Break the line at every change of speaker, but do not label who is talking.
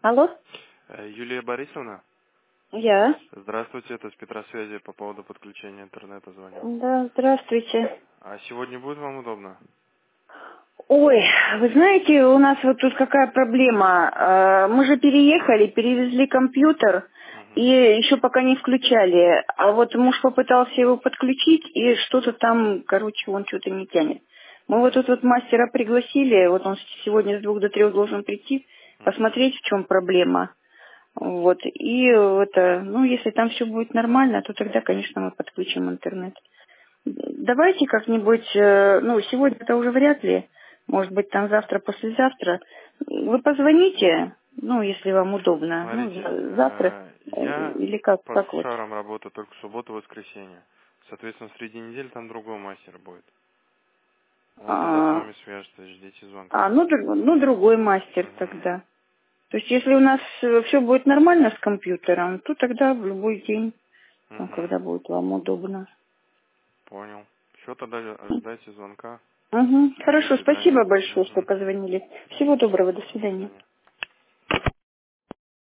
Алло?
Юлия Борисовна,
Я.
здравствуйте, это с Петросвязи по поводу подключения интернета звоню.
Да, здравствуйте.
А сегодня будет вам удобно?
Ой, вы знаете, у нас вот тут какая проблема. Мы же переехали, перевезли компьютер и
Угу.
еще пока не включали. А вот муж попытался его подключить, и что-то там, короче, он что-то не тянет. Мы вот тут вот мастера пригласили, вот он сегодня с 2 до 3 должен прийти,
Угу.
посмотреть, в чем проблема. Вот, и это, ну, если там все будет нормально, то тогда, конечно, мы подключим интернет. Давайте как-нибудь, ну, сегодня это уже вряд ли, может быть, там завтра, послезавтра. Вы позвоните, ну, если вам удобно, ну,
Смотрите,
завтра,
я
или
по
как вот.
шарам работаю только в субботу и воскресенье. Соответственно, среди недели там другой мастер будет. Он тогда с
А,
вами свяжется, ждите звонка.
ну, другой мастер
Угу.
тогда. То есть, если у нас все будет нормально с компьютером, то тогда в любой день, ну,
Угу.
когда будет вам удобно.
Понял. Все, тогда ждайте звонка.
Угу.
До
Хорошо,
свидания.
спасибо большое, что
Угу.
позвонили. Всего доброго, до
До
свидания.
свидания.